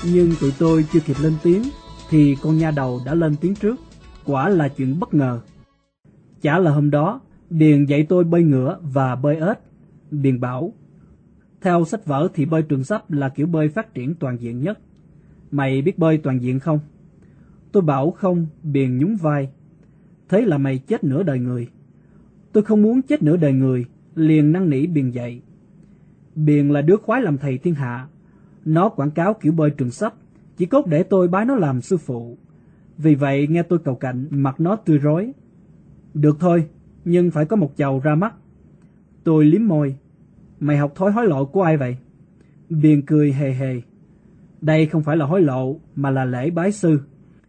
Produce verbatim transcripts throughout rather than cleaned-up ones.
Nhưng tụi tôi chưa kịp lên tiếng thì con nha đầu đã lên tiếng trước. Quả là chuyện bất ngờ. Chả là hôm đó Điền dạy tôi bơi ngửa và bơi ếch. Điền bảo, theo sách vở thì bơi trường sắp là kiểu bơi phát triển toàn diện nhất. Mày biết bơi toàn diện không? Tôi bảo không. Điền nhún vai. Thế là mày chết nửa đời người. Tôi không muốn chết nửa đời người, liền năn nỉ Điền dạy. Điền là đứa khoái làm thầy thiên hạ. Nó quảng cáo kiểu bơi trường sắp chỉ cốt để tôi bái nó làm sư phụ. Vì vậy nghe tôi cầu cạnh, mặt nó tươi rói. Được thôi, nhưng phải có một chầu ra mắt. Tôi liếm môi. Mày học thói hối lộ của ai vậy? Điền cười hề hề. Đây không phải là hối lộ, mà là lễ bái sư.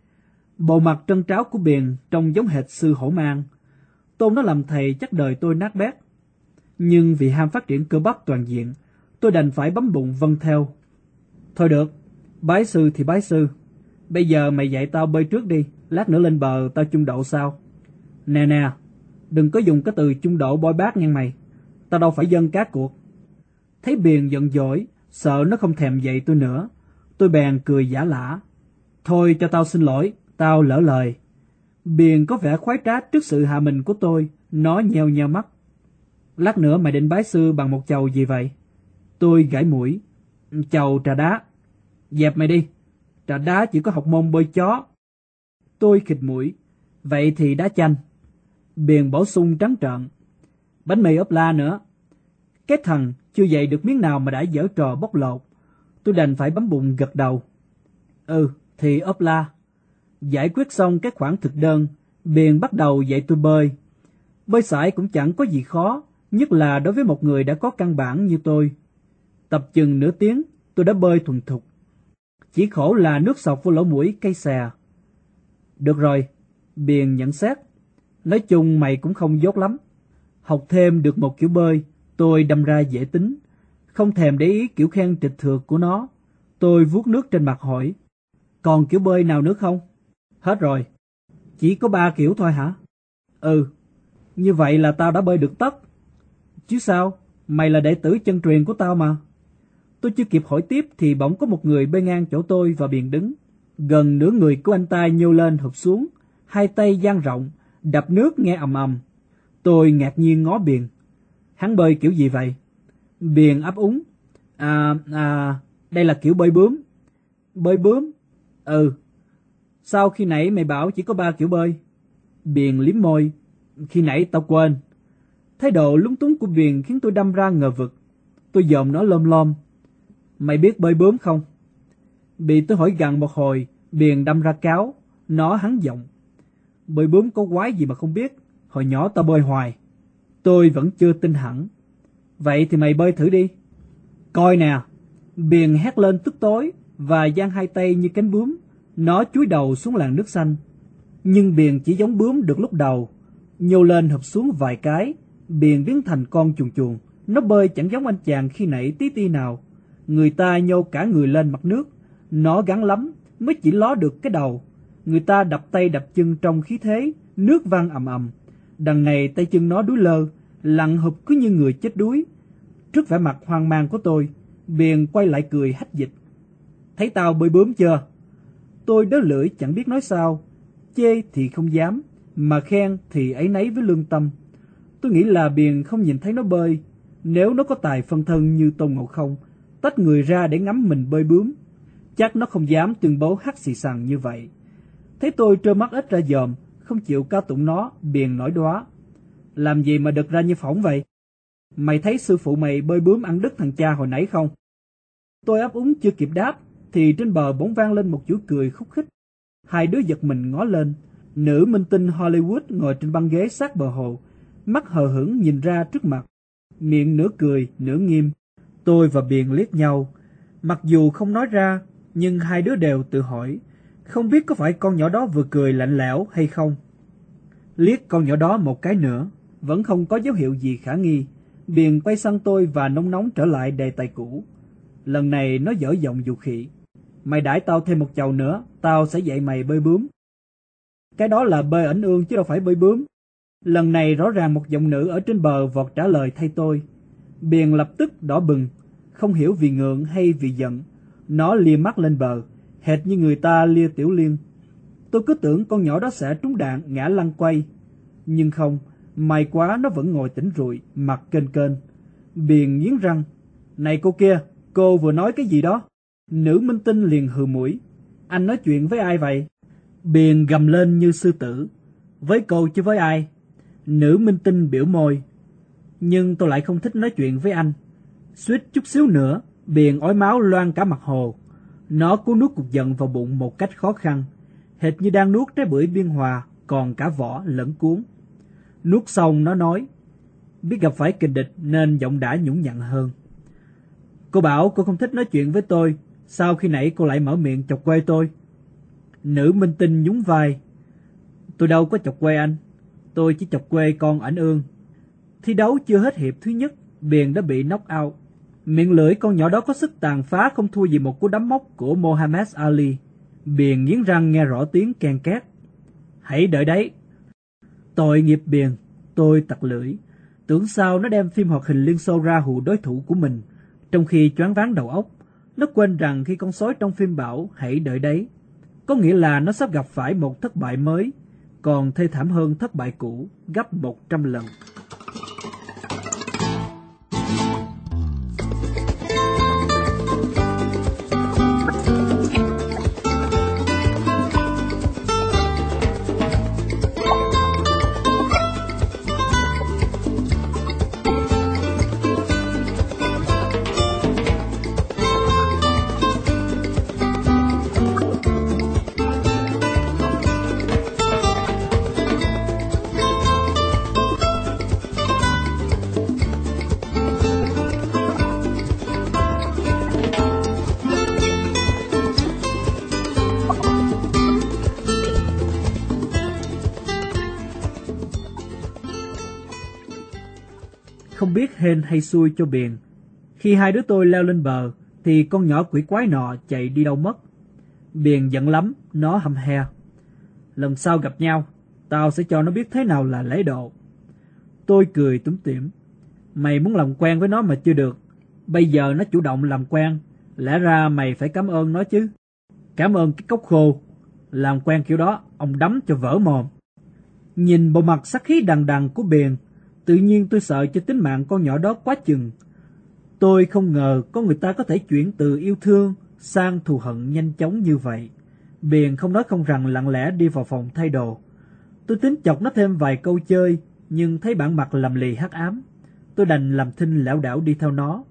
Bộ mặt trân tráo của Điền trông giống hệt sư hổ mang. Tôn nó làm thầy chắc đời tôi nát bét. Nhưng vì ham phát triển cơ bắp toàn diện, tôi đành phải bấm bụng vâng theo. Thôi được, bái sư thì bái sư. Bây giờ mày dạy tao bơi trước đi, lát nữa lên bờ tao chung độ sao? Nè nè, đừng có dùng cái từ chung độ bôi bác nha mày. Tao đâu phải dân cá cuộc. Thấy Điền giận dỗi, sợ nó không thèm dạy tôi nữa, tôi bèn cười giả lả. Thôi cho tao xin lỗi, tao lỡ lời. Điền có vẻ khoái trá trước sự hạ mình của tôi, nó nheo nheo mắt. Lát nữa mày định bái sư bằng một chầu gì vậy? Tôi gãi mũi. Chầu trà đá. Dẹp mày đi, trà đá chỉ có học môn bơi chó. Tôi khịt mũi. Vậy thì đá chanh. Điền bổ sung trắng trợn. Bánh mì ốp la nữa. Cái thằng chưa dạy được miếng nào mà đã giở trò bóc lột. Tôi đành phải bấm bụng gật đầu. Ừ, thì ốp la. Giải quyết xong cái khoản thực đơn, Điền bắt đầu dạy tôi bơi. Bơi sải cũng chẳng có gì khó, nhất là đối với một người đã có căn bản như tôi. Tập chừng nửa tiếng, tôi đã bơi thuần thục. Chỉ khổ là nước sộc vô lỗ mũi cay xè. Được rồi, Điền nhận xét. Nói chung mày cũng không dốt lắm. Học thêm được một kiểu bơi, tôi đâm ra dễ tính. Không thèm để ý kiểu khen trịch thược của nó. Tôi vuốt nước trên mặt hỏi. Còn kiểu bơi nào nữa không? Hết rồi. Chỉ có ba kiểu thôi hả? Ừ. Như vậy là tao đã bơi được tất. Chứ sao, mày là đệ tử chân truyền của tao mà. Tôi chưa kịp hỏi tiếp thì bỗng có một người bơi ngang chỗ tôi và Điền đứng. Gần nửa người của anh ta nhô lên hụp xuống, hai tay dang rộng, đập nước nghe ầm ầm. Tôi ngạc nhiên ngó Điền. Hắn bơi kiểu gì vậy? Điền ấp úng. À, à, đây là kiểu bơi bướm. Bơi bướm? Ừ. Sao khi nãy mày bảo chỉ có ba kiểu bơi? Điền liếm môi. Khi nãy tao quên. Thái độ lúng túng của Điền khiến tôi đâm ra ngờ vực. Tôi dòm nó lom lom. Mày biết bơi bướm không? Bị tôi hỏi gằn một hồi, Điền đâm ra cáo. Nó hắn giọng. Bơi bướm có quái gì mà không biết. Hồi nhỏ tao bơi hoài. Tôi vẫn chưa tin hẳn. Vậy thì mày bơi thử đi. Coi nè. Điền hét lên tức tối và giang hai tay như cánh bướm. Nó chúi đầu xuống làn nước xanh. Nhưng Điền chỉ giống bướm được lúc đầu. Nhô lên hợp xuống vài cái, Điền biến thành con chuồn chuồn. Nó bơi chẳng giống anh chàng khi nãy tí ti nào. Người ta nhô cả người lên mặt nước. Nó gắn lắm mới chỉ ló được cái đầu. Người ta đập tay đập chân trong khí thế, nước văng ầm ầm. Đằng này tay chân nó đuối lơ, lặn hụp cứ như người chết đuối. Trước vẻ mặt hoang mang của tôi, Điền quay lại cười hách dịch. Thấy tao bơi bướm chưa? Tôi đớ lưỡi chẳng biết nói sao. Chê thì không dám, mà khen thì áy náy với lương tâm. Tôi nghĩ là Điền không nhìn thấy nó bơi. Nếu nó có tài phân thân như Tôn Ngộ Không, tách người ra để ngắm mình bơi bướm, chắc nó không dám tuyên bố hắt xì xằng như vậy. Thấy tôi trơ mắt ít ra dòm, không chịu ca tụng nó, Điền nổi đoá. Làm gì mà đực ra như phỏng vậy? Mày thấy sư phụ mày bơi bướm ăn đứt thằng cha hồi nãy không? Tôi ấp úng chưa kịp đáp, thì trên bờ bỗng vang lên một chuỗi cười khúc khích. Hai đứa giật mình ngó lên. Nữ minh tinh Hollywood ngồi trên băng ghế sát bờ hồ, mắt hờ hững nhìn ra trước mặt, miệng nửa cười nửa nghiêm. Tôi và Điền liếc nhau. Mặc dù không nói ra, nhưng hai đứa đều tự hỏi, không biết có phải con nhỏ đó vừa cười lạnh lẽo hay không. Liếc con nhỏ đó một cái nữa, vẫn không có dấu hiệu gì khả nghi. Điền quay sang tôi và nóng nóng trở lại đề tài cũ. Lần này nó dở giọng dù khị. Mày đãi tao thêm một chầu nữa, tao sẽ dạy mày bơi bướm. Cái đó là bơi ảnh ương chứ đâu phải bơi bướm. Lần này rõ ràng một giọng nữ ở trên bờ vọt trả lời thay tôi. Điền lập tức đỏ bừng, không hiểu vì ngượng hay vì giận. Nó lia mắt lên bờ, hệt như người ta lia tiểu liên. Tôi cứ tưởng con nhỏ đó sẽ trúng đạn ngã lăn quay. Nhưng không, may quá nó vẫn ngồi tỉnh rụi, mặt kênh kênh. Biền nghiến răng. Này cô kia, cô vừa nói cái gì đó? Nữ minh tinh liền hừ mũi. Anh nói chuyện với ai vậy? Biền gầm lên như sư tử. Với cô chứ với ai? Nữ minh tinh biểu môi. Nhưng tôi lại không thích nói chuyện với anh. Suýt chút xíu nữa, Biền ói máu loang cả mặt hồ. Nó cố nuốt cục giận vào bụng một cách khó khăn, hệt như đang nuốt trái bưởi biên hòa, còn cả vỏ lẫn cuống. Nuốt xong nó nói, biết gặp phải kịch địch nên giọng đã nhũng nhặn hơn. Cô bảo cô không thích nói chuyện với tôi, sao khi nãy cô lại mở miệng chọc quê tôi? Nữ minh tinh nhún vai. Tôi đâu có chọc quê anh, tôi chỉ chọc quê con ảnh ương. Thi đấu chưa hết hiệp thứ nhất, Biền đã bị knock out. Miệng lưỡi con nhỏ đó có sức tàn phá không thua gì một cú đấm móc của Muhammad Ali. Biền nghiến răng nghe rõ tiếng ken két. Hãy đợi đấy. Tội nghiệp Biền, tôi tặc lưỡi. Tưởng sao nó đem phim hoạt hình Liên Xô ra hù đối thủ của mình, trong khi choáng váng đầu óc. Nó quên rằng khi con sói trong phim bảo hãy đợi đấy, có nghĩa là nó sắp gặp phải một thất bại mới, còn thê thảm hơn thất bại cũ gấp một trăm lần. Không biết hên hay xui cho Biền, khi hai đứa tôi leo lên bờ thì con nhỏ quỷ quái nọ chạy đi đâu mất. Biền giận lắm, nó hăm he. Lần sau gặp nhau, tao sẽ cho nó biết thế nào là lễ độ. Tôi cười túm tỉm. Mày muốn làm quen với nó mà chưa được, bây giờ nó chủ động làm quen, lẽ ra mày phải cảm ơn nó chứ. Cảm ơn cái cốc khô, làm quen kiểu đó ông đấm cho vỡ mồm. Nhìn bộ mặt sắc khí đằng đằng của Biền, tự nhiên tôi sợ cho tính mạng con nhỏ đó quá chừng. Tôi không ngờ có người ta có thể chuyển từ yêu thương sang thù hận nhanh chóng như vậy. Biền không nói không rằng lặng lẽ đi vào phòng thay đồ. Tôi tính chọc nó thêm vài câu chơi, nhưng thấy bản mặt lầm lì hắc ám, tôi đành làm thinh lảo đảo đi theo nó.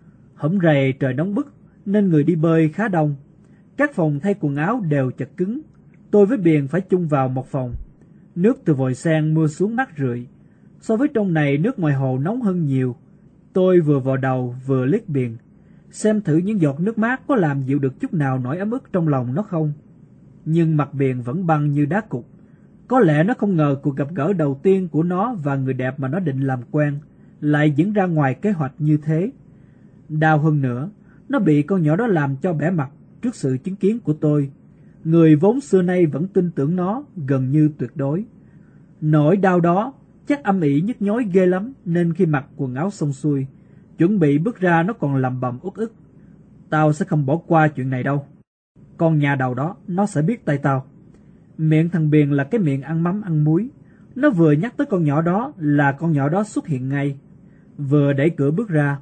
Hổm rày trời nóng bức nên người đi bơi khá đông. Các phòng thay quần áo đều chật cứng. Tôi với Biền phải chung vào một phòng. Nước từ vòi sen mưa xuống mát rượi. So với trong này, nước ngoài hồ nóng hơn nhiều. Tôi vừa vào đầu vừa liếc Biền, xem thử những giọt nước mát có làm dịu được chút nào nỗi ấm ức trong lòng nó không. Nhưng mặt Biền vẫn băng như đá cục. Có lẽ nó không ngờ cuộc gặp gỡ đầu tiên của nó và người đẹp mà nó định làm quen lại diễn ra ngoài kế hoạch như thế. Đau hơn nữa, nó bị con nhỏ đó làm cho bẽ mặt trước sự chứng kiến của tôi, người vốn xưa nay vẫn tin tưởng nó gần như tuyệt đối. Nỗi đau đó chắc âm ỉ nhức nhối ghê lắm, nên khi mặc quần áo xong xuôi, chuẩn bị bước ra, nó còn lầm bầm uất ức. Tao sẽ không bỏ qua chuyện này đâu. Con nhà đầu đó, nó sẽ biết tay tao. Miệng thằng Biền là cái miệng ăn mắm ăn muối. Nó vừa nhắc tới con nhỏ đó là con nhỏ đó xuất hiện ngay. Vừa đẩy cửa bước ra,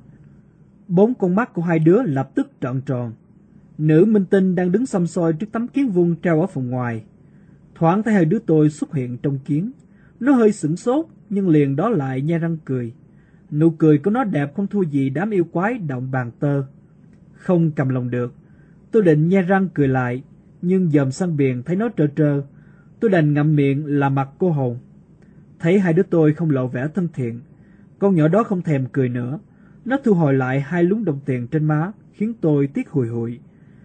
bốn con mắt của hai đứa lập tức trợn tròn. Nữ minh tinh đang đứng xăm soi trước tấm kiến vuông treo ở phòng ngoài. Thoáng thấy hai đứa tôi xuất hiện trong kiến, nó hơi sửng sốt, nhưng liền đó lại nhe răng cười. Nụ cười của nó đẹp không thua gì đám yêu quái động bàn tơ. Không cầm lòng được, tôi định nhe răng cười lại, nhưng dòm sang Biền thấy nó trơ trơ, tôi đành ngậm miệng làm mặt cô hồn. Thấy hai đứa tôi không lộ vẻ thân thiện, con nhỏ đó không thèm cười nữa. Nó thu hồi lại hai lúm đồng tiền trên má, khiến tôi tiếc hùi hụi.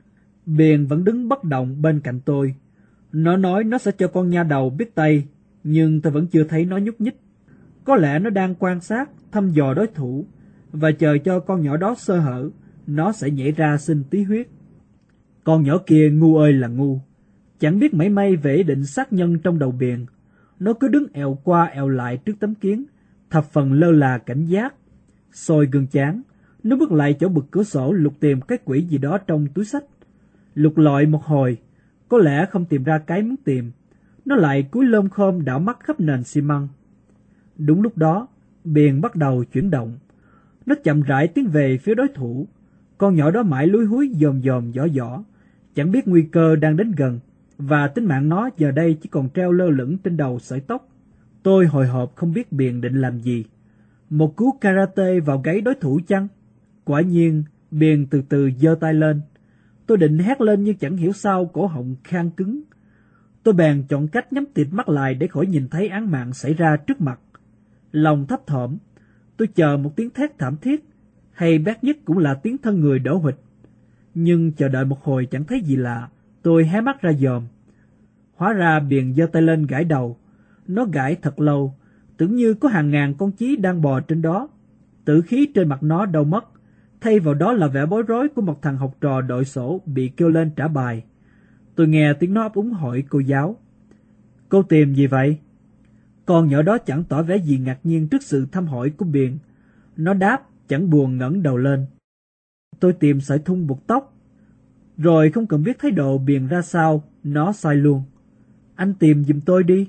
Biền vẫn đứng bất động bên cạnh tôi. Nó nói nó sẽ cho con nha đầu biết tay, nhưng tôi vẫn chưa thấy nó nhúc nhích. Có lẽ nó đang quan sát, thăm dò đối thủ, và chờ cho con nhỏ đó sơ hở, nó sẽ nhảy ra xin tí huyết. Con nhỏ kia ngu ơi là ngu, chẳng biết mảy may về ý định sát nhân trong đầu Biền. Nó cứ đứng èo qua èo lại trước tấm kiến, thập phần lơ là cảnh giác. Soi gương chán, Nó bước lại chỗ bực cửa sổ lục tìm cái quỷ gì đó trong túi xách. Lục lọi một hồi, có lẽ không tìm ra cái muốn tìm. Nó lại cúi lơm khom đảo mắt khắp nền xi măng. Đúng lúc đó, Biền bắt đầu chuyển động. Nó chậm rãi tiến về phía đối thủ. Con nhỏ đó mãi lúi húi dòm dòm dõ dõ, chẳng biết nguy cơ đang đến gần, và tính mạng nó giờ đây chỉ còn treo lơ lửng trên đầu sợi tóc. Tôi hồi hộp không biết Biền định làm gì. Một cú karate vào gáy đối thủ chăng? Quả nhiên, Biền từ từ giơ tay lên. Tôi định hét lên nhưng chẳng hiểu sao cổ họng khang cứng. Tôi bèn chọn cách nhắm tịt mắt lại để khỏi nhìn thấy án mạng xảy ra trước mặt. Lòng thấp thỏm, tôi chờ một tiếng thét thảm thiết, hay bét nhất cũng là tiếng thân người đổ huỵch. Nhưng chờ đợi một hồi chẳng thấy gì lạ, tôi hé mắt ra dòm. Hóa ra Biền giơ tay lên gãi đầu. Nó gãi thật lâu, tưởng như có hàng ngàn con chí đang bò trên đó. Tử khí trên mặt nó đâu mất, thay vào đó là vẻ bối rối của một thằng học trò đội sổ bị kêu lên trả bài. Tôi nghe tiếng nó ấp úng hỏi cô giáo: "Cô tìm gì vậy?" Con nhỏ đó chẳng tỏ vẻ gì ngạc nhiên trước sự thăm hỏi của Biền. Nó đáp chẳng buồn ngẩng đầu lên: "Tôi tìm sợi thun buộc tóc." Rồi không cần biết thái độ Biền ra sao, nó sai luôn: "Anh tìm giùm tôi đi."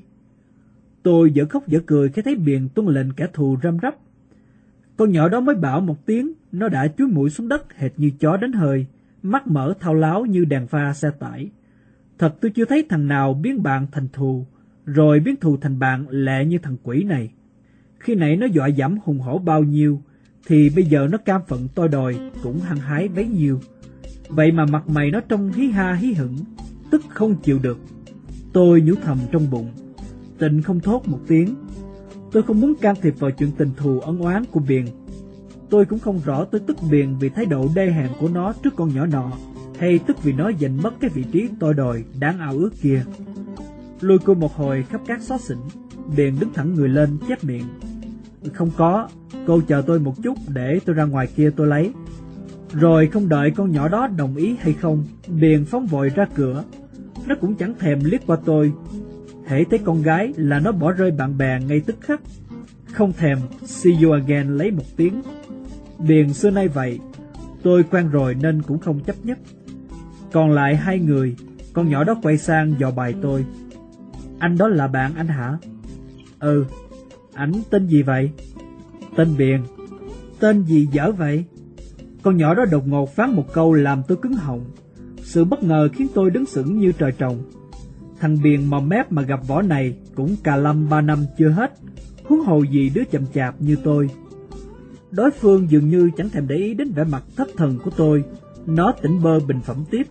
Tôi dở khóc dở cười khi thấy Biền tuân lệnh kẻ thù răm rắp. Con nhỏ đó mới bảo một tiếng, nó đã chúi mũi xuống đất hệt như chó đánh hơi, mắt mở thao láo như đèn pha xe tải. Thật tôi chưa thấy thằng nào biến bạn thành thù, rồi biến thù thành bạn lẹ như thằng quỷ này. Khi nãy nó dọa dẫm hùng hổ bao nhiêu, thì bây giờ nó cam phận tôi đòi cũng hăng hái bấy nhiêu. Vậy mà mặt mày nó trông hí ha hí hửng, tức không chịu được. Tôi nhủ thầm trong bụng, Tịnh không thốt một tiếng. Tôi không muốn can thiệp vào chuyện tình thù ân oán của Biền. Tôi cũng không rõ tôi tức Biền vì thái độ đê hèn của nó trước con nhỏ nọ, hay tức vì nó giành mất cái vị trí tôi đòi đáng ao ước kia. Lùi cô một hồi khắp các xó xỉnh, Biền đứng thẳng người lên chép miệng: "Không có, cô chờ tôi một chút để tôi ra ngoài kia tôi lấy." Rồi không đợi con nhỏ đó đồng ý hay không, Biền phóng vội ra cửa. Nó cũng chẳng thèm liếc qua tôi. Hễ thấy con gái là nó bỏ rơi bạn bè ngay tức khắc, không thèm see you again lấy một tiếng. Biền xưa nay vậy, tôi quen rồi nên cũng không chấp nhất. Còn lại hai người, con nhỏ đó quay sang dò bài tôi: "Anh đó là bạn anh hả?" "Ừ." "Ảnh tên gì vậy?" "Tên Biền." "Tên gì dở vậy?" Con nhỏ đó đột ngột phán một câu làm tôi cứng họng. Sự bất ngờ khiến tôi đứng sững như trời trồng. Thằng Biền mò mép mà gặp võ này cũng cà lâm ba năm chưa hết, huống hồ gì đứa chậm chạp như tôi. Đối phương dường như chẳng thèm để ý đến vẻ mặt thất thần của tôi. Nó tỉnh bơ bình phẩm tiếp: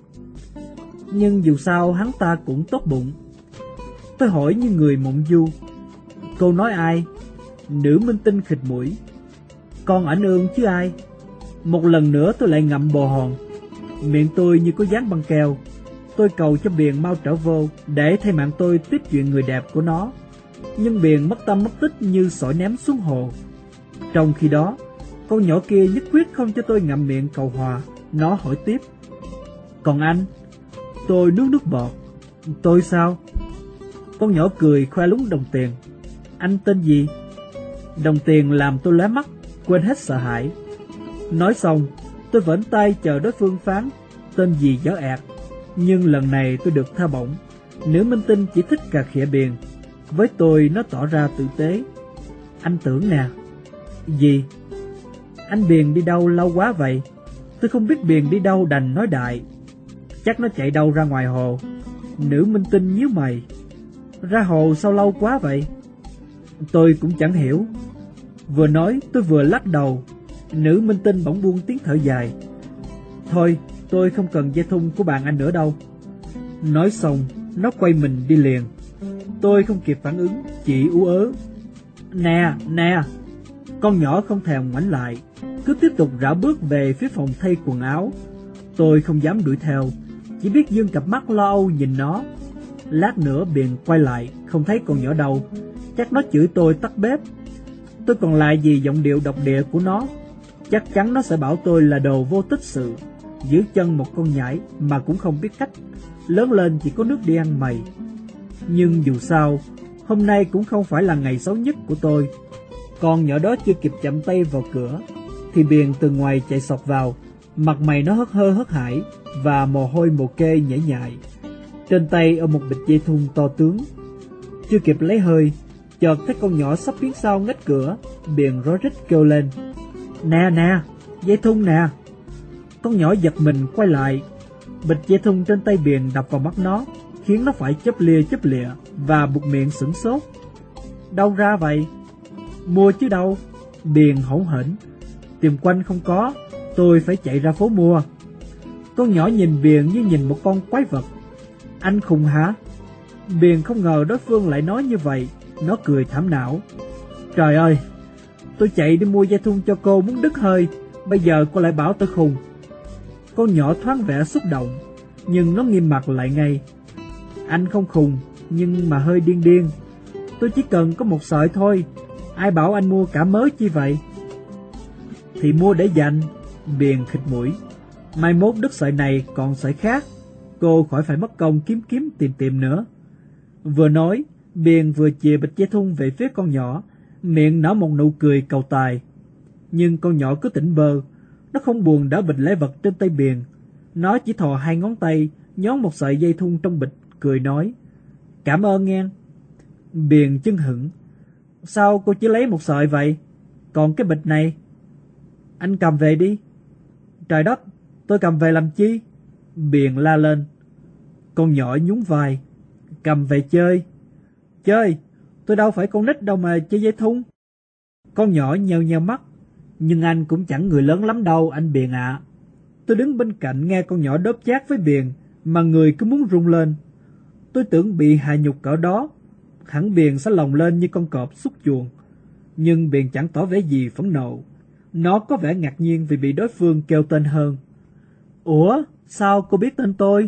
"Nhưng dù sao hắn ta cũng tốt bụng." Tôi hỏi như người mộng du: "Cô nói ai?" Nữ minh tinh khịt mũi: "Con ảnh ương chứ ai." Một lần nữa tôi lại ngậm bồ hòn. Miệng tôi như có dán băng keo. Tôi cầu cho Biền mau trở vô để thay mạng tôi tiếp chuyện người đẹp của nó. Nhưng Biền mất tâm mất tích như sỏi ném xuống hồ. Trong khi đó, con nhỏ kia nhất quyết không cho tôi ngậm miệng cầu hòa. Nó hỏi tiếp: "Còn anh?" Tôi nuốt nước bọt: "Tôi sao?" Con nhỏ cười khoe lúng đồng tiền: "Anh tên gì?" Đồng tiền làm tôi lóe mắt, quên hết sợ hãi. Nói xong, tôi vẫn tay chờ đối phương phán tên gì dở ẹt. Nhưng lần này tôi được tha bổng. Nữ minh tinh chỉ thích cà khịa Biền. Với tôi nó tỏ ra tử tế: "Anh tưởng nè." "Gì?" "Anh Biền đi đâu lâu quá vậy?" Tôi không biết Biền đi đâu đành nói đại: "Chắc nó chạy đâu ra ngoài hồ." Nữ minh tinh nhíu mày: "Ra hồ sao lâu quá vậy?" Tôi cũng chẳng hiểu. Vừa nói tôi vừa lắc đầu. Nữ minh tinh bỗng buông tiếng thở dài: "Thôi, tôi không cần dây thun của bạn anh nữa đâu." Nói xong, nó quay mình đi liền. Tôi không kịp phản ứng, chỉ ú ớ: "Nè, nè." Con nhỏ không thèm ngoảnh lại, cứ tiếp tục rảo bước về phía phòng thay quần áo. Tôi không dám đuổi theo, chỉ biết dương cặp mắt lo âu nhìn nó. Lát nữa Biền quay lại, không thấy con nhỏ đâu, chắc nó chửi tôi tắt bếp. Tôi còn lại gì giọng điệu độc địa của nó. Chắc chắn nó sẽ bảo tôi là đồ vô tích sự, giữ chân một con nhãi mà cũng không biết cách, lớn lên chỉ có nước đi ăn mày. Nhưng dù sao, hôm nay cũng không phải là ngày xấu nhất của tôi. Con nhỏ đó chưa kịp chạm tay vào cửa thì Biền từ ngoài chạy sộc vào, mặt mày nó hớt hơ hớt hải và mồ hôi mồ kê nhễ nhại. Trên tay ôm một bịch dây thun to tướng. Chưa kịp lấy hơi, chợt thấy con nhỏ sắp biến sau ngách cửa. Biền rối rít kêu lên: "Nè nè, dây thun nè!" Con nhỏ giật mình quay lại. Bịch dây thun trên tay Biền đập vào mắt nó, khiến nó phải chớp lia chớp lịa và buột miệng sửng sốt. "Đâu ra vậy?" "Mua chứ đâu." Biền hỗn hển: "Tìm quanh không có, tôi phải chạy ra phố mua." Con nhỏ nhìn Biền như nhìn một con quái vật. "Anh khùng hả?" Biền không ngờ đối phương lại nói như vậy. Nó cười thảm não: "Trời ơi, tôi chạy đi mua dây thun cho cô muốn đứt hơi, bây giờ cô lại bảo tôi khùng." Con nhỏ thoáng vẻ xúc động, nhưng nó nghiêm mặt lại ngay: "Anh không khùng, nhưng mà hơi điên điên. Tôi chỉ cần có một sợi thôi, ai bảo anh mua cả mớ chi vậy?" "Thì mua để dành." Biền khịt mũi: "Mai mốt đứt sợi này còn sợi khác, cô khỏi phải mất công kiếm kiếm tìm tìm nữa." Vừa nói, Biền vừa chìa bịch dây thun về phía con nhỏ, miệng nở một nụ cười cầu tài. Nhưng con nhỏ cứ tỉnh bơ, nó không buồn đỡ bịch lễ vật trên tay Biền. Nó chỉ thò hai ngón tay nhón một sợi dây thun trong bịch, cười nói: "Cảm ơn nghe." Biền chưng hửng: "Sao cô chỉ lấy một sợi vậy? Còn cái bịch này?" "Anh cầm về đi." "Trời đất, tôi cầm về làm chi?" Biền la lên. Con nhỏ nhún vai: "Cầm về chơi." "Chơi? Tôi đâu phải con nít đâu mà chơi dây thun." Con nhỏ nheo nheo mắt: "Nhưng anh cũng chẳng người lớn lắm đâu anh Biền ạ." Tôi đứng bên cạnh nghe con nhỏ đớp chát với Biền mà người cứ muốn rung lên. Tôi tưởng bị hạ nhục cỡ đó, hẳn Biền sẽ lồng lên như con cọp xúc chuồng. Nhưng Biền chẳng tỏ vẻ gì phẫn nộ. Nó có vẻ ngạc nhiên vì bị đối phương kêu tên hơn. "Ủa, sao cô biết tên tôi?"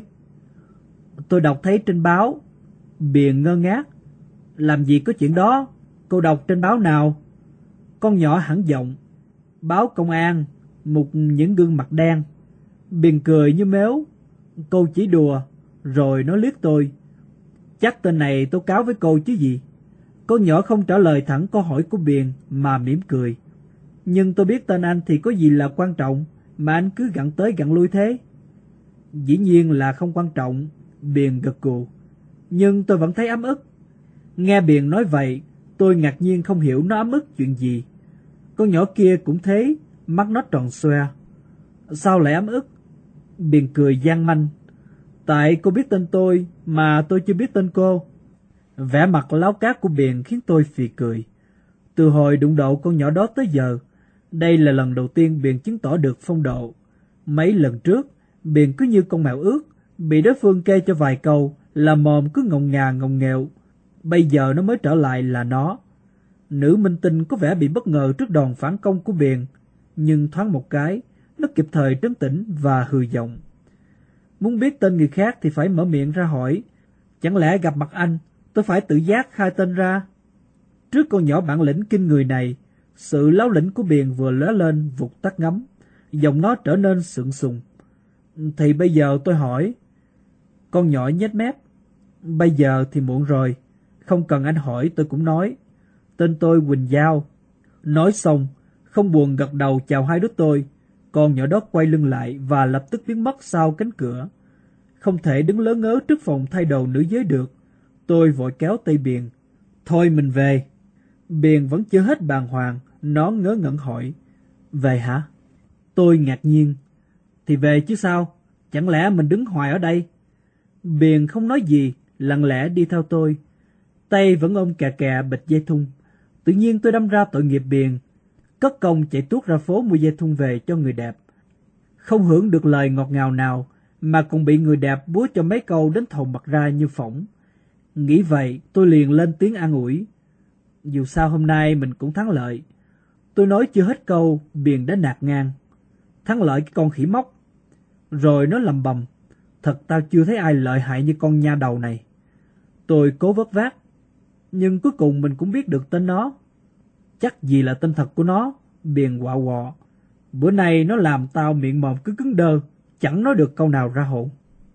"Tôi đọc thấy trên báo." Biền ngơ ngác: "Làm gì có chuyện đó, cô đọc trên báo nào?" Con nhỏ hẳn giọng: "Báo Công an, một những gương mặt đen." Biền cười như mếu: "Cô chỉ đùa." Rồi nó liếc tôi: "Chắc tên này tố cáo với cô chứ gì." Con nhỏ không trả lời thẳng câu hỏi của Biền mà mỉm cười: "Nhưng tôi biết tên anh thì có gì là quan trọng mà anh cứ gặn tới gặn lui thế?" "Dĩ nhiên là không quan trọng." Biền gật gù: "Nhưng tôi vẫn thấy ấm ức." Nghe Biền nói vậy, tôi ngạc nhiên không hiểu nó ấm ức chuyện gì. Con nhỏ kia cũng thế, mắt nó tròn xoe. "Sao lại ấm ức?" Biền cười gian manh: "Tại cô biết tên tôi mà tôi chưa biết tên cô." Vẻ mặt láo cá của Biền khiến tôi phì cười. Từ hồi đụng độ con nhỏ đó tới giờ, đây là lần đầu tiên Biền chứng tỏ được phong độ. Mấy lần trước, Biền cứ như con mèo ướt, bị đối phương kê cho vài câu là mồm cứ ngọng ngà ngọng nghẹo. Bây giờ nó mới trở lại là nó. Nữ minh tinh có vẻ bị bất ngờ trước đòn phản công của Biền, nhưng thoáng một cái, nó kịp thời trấn tĩnh và hừ giọng: "Muốn biết tên người khác thì phải mở miệng ra hỏi. Chẳng lẽ gặp mặt anh, tôi phải tự giác khai tên ra?" Trước con nhỏ bản lĩnh kinh người này, sự láo lĩnh của Biền vừa lóe lên vụt tắt ngấm, giọng nó trở nên sượng sùng: "Thì bây giờ tôi hỏi." Con nhỏ nhếch mép: "Bây giờ thì muộn rồi, không cần anh hỏi tôi cũng nói. Tên tôi Quỳnh Giao." Nói xong, không buồn gật đầu chào hai đứa tôi. Con nhỏ đó quay lưng lại và lập tức biến mất sau cánh cửa. Không thể đứng lớ ngớ trước phòng thay đồ nữ giới được. Tôi vội kéo tay Biền: "Thôi mình về." Biền vẫn chưa hết bàng hoàng, nó ngớ ngẩn hỏi: "Về hả?" Tôi ngạc nhiên: "Thì về chứ sao, chẳng lẽ mình đứng hoài ở đây?" Biền không nói gì, lặng lẽ đi theo tôi, tay vẫn ôm kè kè bịch dây thun. Tự nhiên tôi đâm ra tội nghiệp Biền, cất công chạy tuốt ra phố mua dây thun về cho người đẹp. Không hưởng được lời ngọt ngào nào, mà còn bị người đẹp búa cho mấy câu đến thầu mặt ra như phỏng. Nghĩ vậy, tôi liền lên tiếng an ủi: "Dù sao hôm nay mình cũng thắng lợi." Tôi nói chưa hết câu, Biền đã nạt ngang: "Thắng lợi cái con khỉ mốc." Rồi nó lầm bầm: "Thật tao chưa thấy ai lợi hại như con nha đầu này." Tôi cố vớt vát: "Nhưng cuối cùng mình cũng biết được tên nó." "Chắc gì là tên thật của nó." Biền quạ quọ: "Bữa nay nó làm tao miệng mồm cứ cứng đơ, chẳng nói được câu nào ra hồn."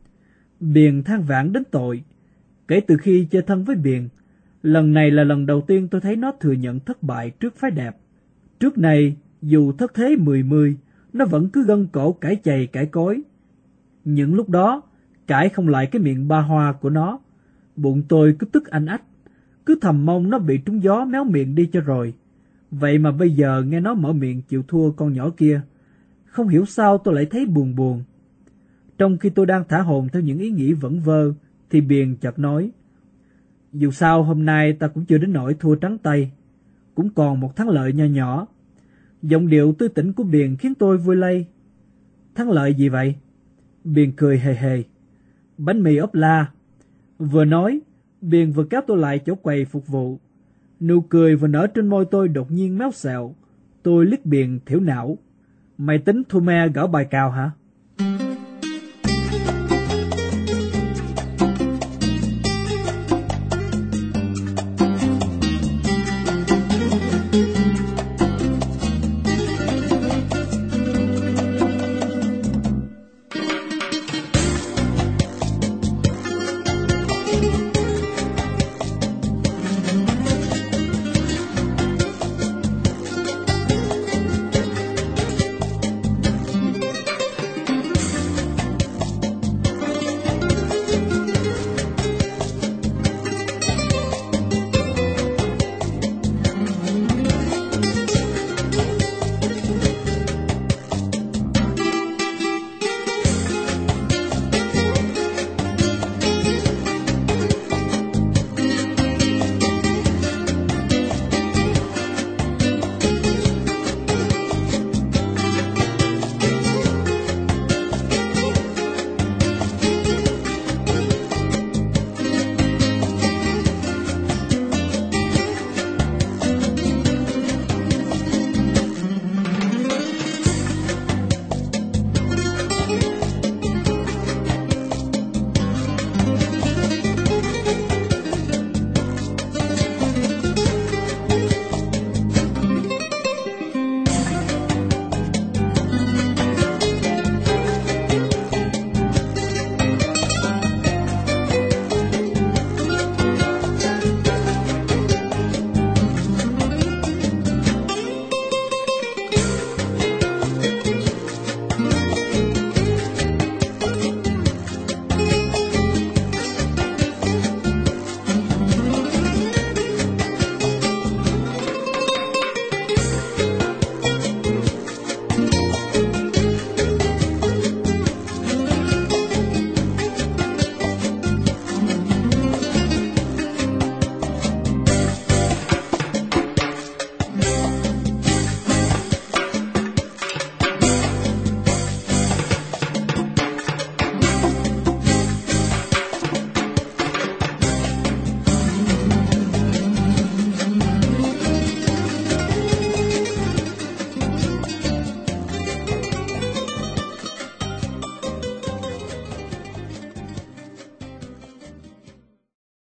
Biền than vãn đến tội. Kể từ khi chơi thân với Biền, lần này là lần đầu tiên tôi thấy nó thừa nhận thất bại trước phái đẹp. Trước này, Dù thất thế mười mươi, nó vẫn cứ gân cổ cãi chày cãi cối. Những lúc đó, cãi không lại cái miệng ba hoa của nó. Bụng tôi cứ tức anh ách, cứ thầm mong nó bị trúng gió méo miệng đi cho rồi. Vậy mà bây giờ nghe nó mở miệng chịu thua con nhỏ kia, không hiểu sao tôi lại thấy buồn buồn. Trong khi tôi đang thả hồn theo những ý nghĩ vẩn vơ, thì Biền chợt nói, dù sao hôm nay ta cũng chưa đến nỗi thua trắng tay, cũng còn một thắng lợi nho nhỏ. Giọng điệu tươi tỉnh của Biền khiến tôi vui lây. Thắng lợi gì vậy? Biền cười hề hề. Bánh mì ốp la. Vừa nói, Biền vừa kéo tôi lại chỗ quầy phục vụ. Nụ cười vừa nở trên môi tôi đột nhiên méo xẹo. Tôi liếc Biền thiểu não. Mày tính thua me gõ bài cào hả? Thank you.